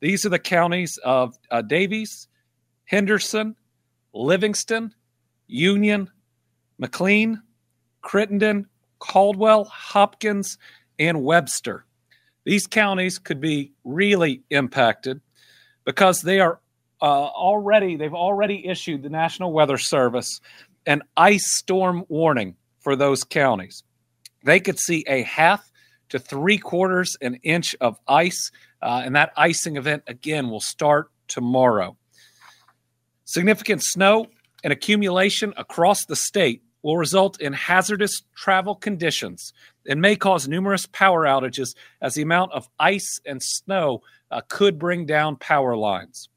These are the counties of Daviess, Henderson, Livingston, Union, McLean, Crittenden, Caldwell, Hopkins, and Webster. These counties could be really impacted because they've already issued the National Weather Service an ice storm warning for those counties. They could see a 1/2 to 3/4 an inch of ice, and that icing event, again, will start tomorrow. Significant snow and accumulation across the state will result in hazardous travel conditions and may cause numerous power outages as the amount of ice and snow could bring down power lines.